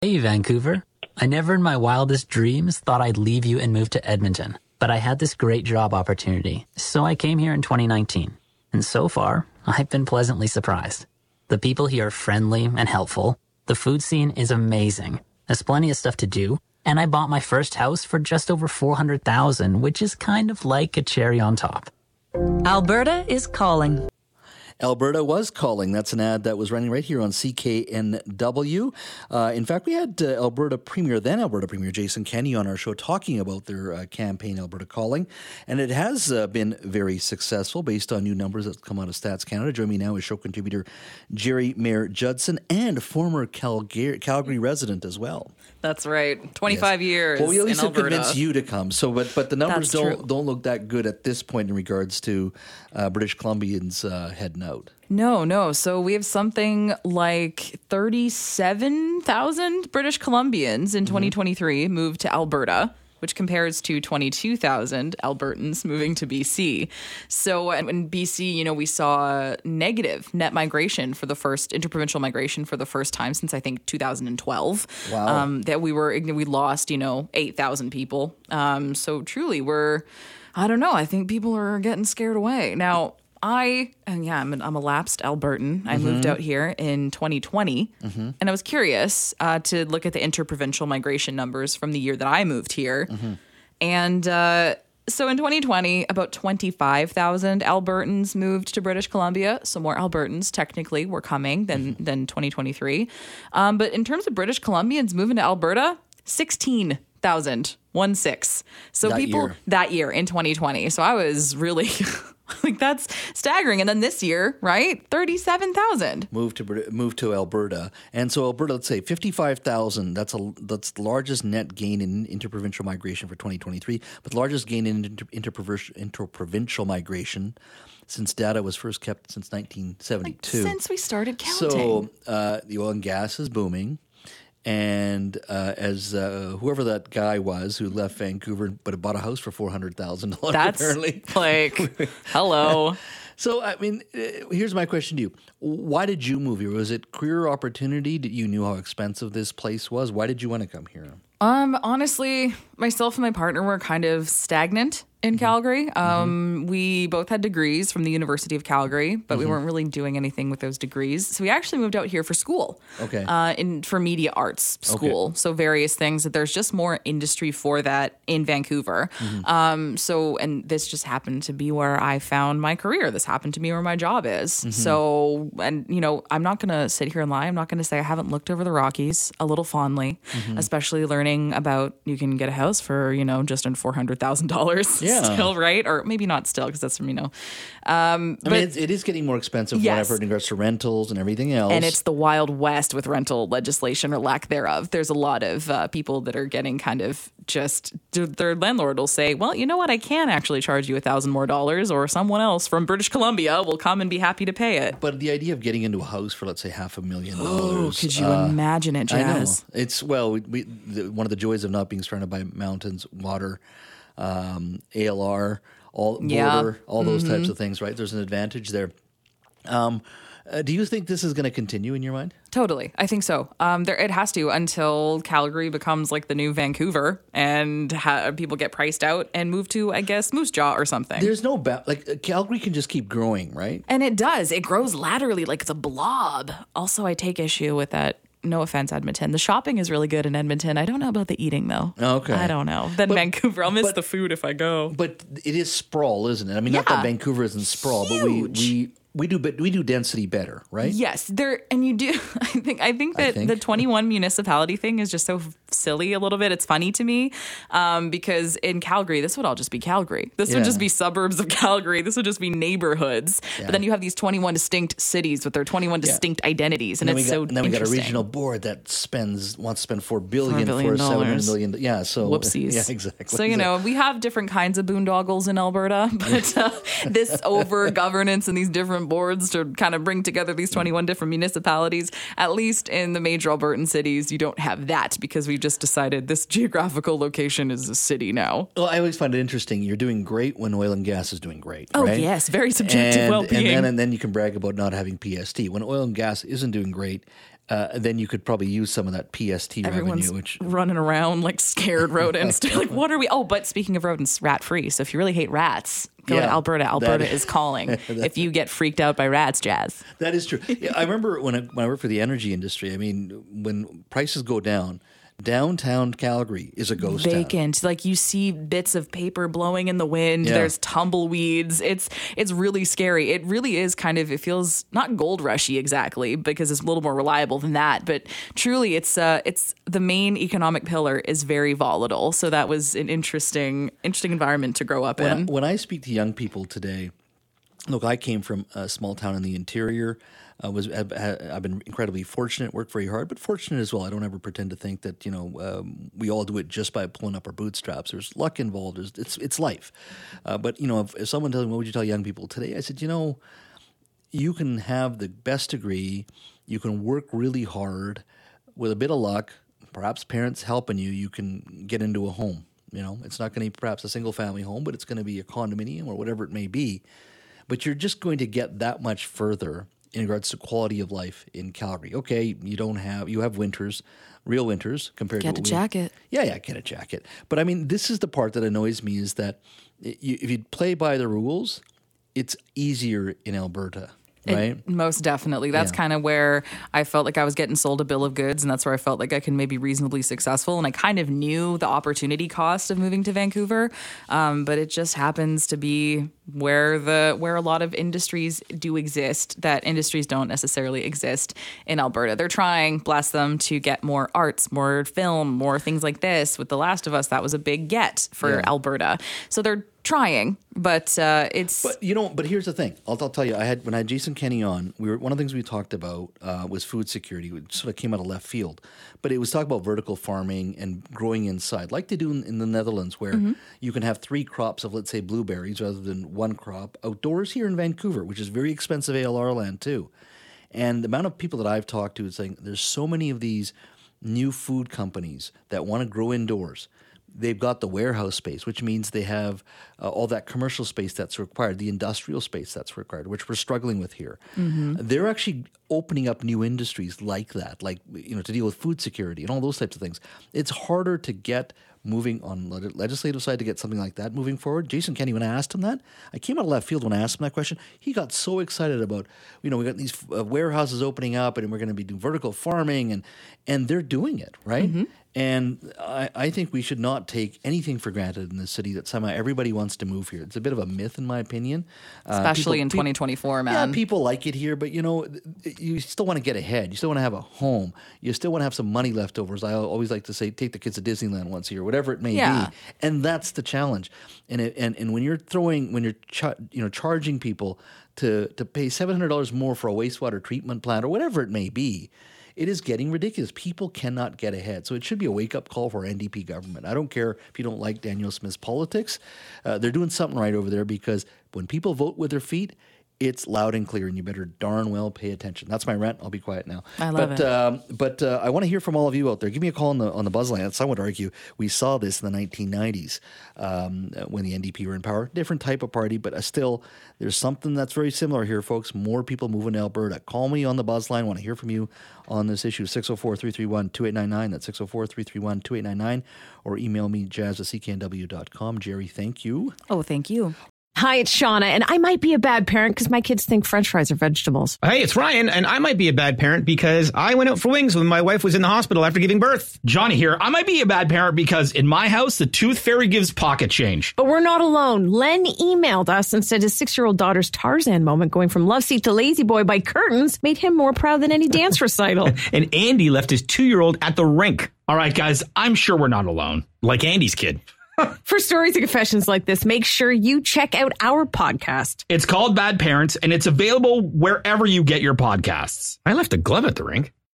Hey, Vancouver. I never in my wildest dreams thought I'd leave you and move to Edmonton, but I had this great job opportunity, so I came here in 2019. And so far, I've been pleasantly surprised. The people here are friendly and helpful. The food scene is amazing. There's plenty of stuff to do, and I bought my first house for just over $400,000, which is kind of like a cherry on top. Alberta is calling. Alberta was calling. That's an ad that was running right here on CKNW. In fact, we had then Alberta Premier Jason Kenney on our show talking about their campaign, Alberta Calling. And it has been very successful based on new numbers that come out of Stats Canada. Joining me now is show contributor Jerry Mayer Judson and former Calgary resident as well. That's right. 25 years well, we at least in Alberta. convince you to come. So, but the numbers don't look that good at this point in regards to British Columbians heading out. No. So we have something like 37,000 British Columbians in 2023 moved to Alberta, which compares to 22,000 Albertans moving to BC. So in BC, we saw negative net migration for the first interprovincial migration for the first time since I think 2012. Wow. That we lost, 8,000 people. So truly I don't know. I think people are getting scared away. Now, I'm a lapsed Albertan. I moved out here in 2020, and I was curious to look at the interprovincial migration numbers from the year that I moved here. And so in 2020, about 25,000 Albertans moved to British Columbia. So more Albertans technically were coming than 2023. But in terms of British Columbians moving to Alberta, 16,000, 16. So that year in 2020. So I was really... like that's staggering. And then this year, right? 37,000 moved to Alberta. And so Alberta, let's say 55,000. That's the largest net gain in interprovincial migration for 2023, but the largest gain in interprovincial migration since data was first kept since 1972. Since we started counting. So the oil and gas is booming. And as whoever that guy was who left Vancouver but bought a house for $400,000, that's apparently. Like, hello. So, I mean, here's my question to you. Why did you move here? Was it career opportunity? Did you knew how expensive this place was? Why did you want to come here? Honestly, myself and my partner were kind of stagnant in Calgary. We both had degrees from the University of Calgary, but we weren't really doing anything with those degrees. So we actually moved out here for school. Okay. For media arts school. Okay. So various things that there's just more industry for that in Vancouver. And this just happened to be where I found my career. This happened to be where my job is. So, and I'm not going to sit here and lie. I'm not going to say I haven't looked over the Rockies a little fondly, especially learning about you can get a house for, just under $400,000 still, right? Or maybe not still because that's from, but I mean, it is getting more expensive from what I've heard in regards to rentals and everything else. And it's the Wild West with rental legislation or lack thereof. There's a lot of people that are getting kind of just, their landlord will say, well, you know what? I can actually charge you $1,000 more, or someone else from British Columbia will come and be happy to pay it. But the idea of getting into a house for, let's say, $500,000. Oh, could you imagine it, Jazz? I know. It's, one of the joys of not being surrounded by mountains, water, ALR, border, all those types of things, right? There's an advantage there. Do you think this is going to continue in your mind? Totally. I think so. It has to until Calgary becomes like the new Vancouver and people get priced out and move to, I guess, Moose Jaw or something. There's no Calgary can just keep growing, right? And it does. It grows laterally like it's a blob. Also, I take issue with that. No offense, Edmonton. The shopping is really good in Edmonton. I don't know about the eating, though. Okay. I don't know. Then Vancouver, I'll miss the food if I go. But it is sprawl, isn't it? I mean, not that Vancouver isn't sprawl, Huge. but we do density better, right? Yes, and you do. I think that the 21 municipality thing is just so silly a little bit. It's funny to me because in Calgary, this would all just be Calgary. This would just be suburbs of Calgary. This would just be neighborhoods. Yeah. But then you have these 21 distinct cities with their 21 distinct identities, and it's so interesting. And then we got a regional board that wants to spend $4 billion for $700 million. Yeah, so whoopsies. Yeah, exactly. So we have different kinds of boondoggles in Alberta, but this over governance and these different boards to kind of bring together these 21 different municipalities. At least in the major Albertan cities, you don't have that because we've just decided this geographical location is a city now. Well, I always find it interesting. You're doing great when oil and gas is doing great. Oh, right? yes. Very subjective well-being. And then you can brag about not having PST. When oil and gas isn't doing great, then you could probably use some of that PST Everyone's revenue. Which running around like scared rodents. Like, what are we? Oh, but speaking of rodents, rat-free. So if you really hate rats, go to Alberta. Alberta is calling. If you get freaked out by rats, Jazz. That is true. Yeah, I remember when I worked for the energy industry, I mean, when prices go down, downtown Calgary is a ghost vacant town. Like you see bits of paper blowing in the wind. Yeah. There's tumbleweeds. It's really scary. It really is kind of, it feels not gold rushy exactly because it's a little more reliable than that, but truly it's the main economic pillar is very volatile. So that was an interesting environment to grow up in. When I speak to young people today, look, I came from a small town in the interior. I've been incredibly fortunate, worked very hard, but fortunate as well. I don't ever pretend to think that we all do it just by pulling up our bootstraps. There's luck involved. It's life. But if someone tells me, what would you tell young people today? I said, you can have the best degree, you can work really hard, with a bit of luck, perhaps parents helping you, you can get into a home. It's not going to be perhaps a single family home, but it's going to be a condominium or whatever it may be. But you're just going to get that much further in regards to quality of life in Calgary. Okay, you have winters, real winters compared to get a jacket. Yeah, get a jacket. But I mean, this is the part that annoys me is that if you play by the rules, it's easier in Alberta. Right? Most definitely. That's kind of where I felt like I was getting sold a bill of goods, and that's where I felt like I can maybe reasonably successful. And I kind of knew the opportunity cost of moving to Vancouver, but it just happens to be where a lot of industries do exist that industries don't necessarily exist in Alberta. They're trying, bless them, to get more arts, more film, more things like this. With The Last of Us, that was a big get for Alberta. So they're trying, but it's. But here's the thing. I'll tell you. When I had Jason Kenney on, one of the things we talked about was food security. It sort of came out of left field, but it was talking about vertical farming and growing inside, like they do in the Netherlands, where you can have 3 crops of, let's say, blueberries rather than 1 crop outdoors here in Vancouver, which is very expensive ALR land too. And the amount of people that I've talked to is saying there's so many of these new food companies that want to grow indoors. They've got the warehouse space, which means they have all that commercial space that's required, the industrial space that's required, which we're struggling with here. They're actually opening up new industries like that, to deal with food security and all those types of things. It's harder to get moving on the legislative side to get something like that moving forward. Jason Kenney, when I asked him that, I came out of left field when I asked him that question. He got so excited about, we got these warehouses opening up and we're going to be doing vertical farming and they're doing it, right? And I think we should not take anything for granted in this city that somehow everybody wants to move here. It's a bit of a myth, in my opinion. Especially in 2024, man. Yeah, people like it here, but, you still want to get ahead. You still want to have a home. You still want to have some money left over. As I always like to say, take the kids to Disneyland once a year, whatever it may be. And that's the challenge. And when you're charging people to pay $700 more for a wastewater treatment plant or whatever it may be, it is getting ridiculous. People cannot get ahead. So it should be a wake-up call for our NDP government. I don't care if you don't like Danielle Smith's politics. They're doing something right over there because when people vote with their feet, it's loud and clear, and you better darn well pay attention. That's my rant. I'll be quiet now. I love it. But I want to hear from all of you out there. Give me a call on the Buzzline. I would argue we saw this in the 1990s when the NDP were in power. Different type of party, but still, there's something that's very similar here, folks. More people moving to Alberta. Call me on the Buzzline. I want to hear from you on this issue. 604-331-2899. That's 604-331-2899. Or email me, jazz@cknw.com. Jerry, thank you. Oh, thank you. Hi, it's Shauna, and I might be a bad parent because my kids think French fries are vegetables. Hey, it's Ryan, and I might be a bad parent because I went out for wings when my wife was in the hospital after giving birth. Johnny here. I might be a bad parent because in my house, the tooth fairy gives pocket change. But we're not alone. Len emailed us and said his 6-year-old daughter's Tarzan moment going from love seat to lazy boy by curtains made him more proud than any dance recital. And Andy left his 2-year-old at the rink. All right, guys, I'm sure we're not alone. Like Andy's kid. For stories and confessions like this, make sure you check out our podcast. It's called Bad Parents, and it's available wherever you get your podcasts. I left a glove at the rink.